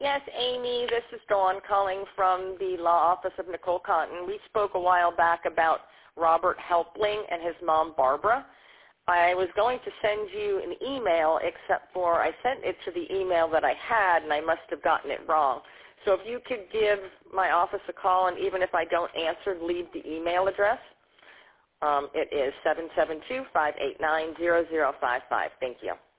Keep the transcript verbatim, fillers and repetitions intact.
Yes, Amy, this is Dawn calling from the law office of Nicole Cotton. We spoke a while back about Robert Helpling and his mom, Barbara. I was going to send you an email, except for I sent it to the email that I had, and I must have gotten it wrong. So if you could give my office a call, and even if I don't answer, leave the email address. Um, it is seven seven two, five eight nine, zero zero five five. Thank you.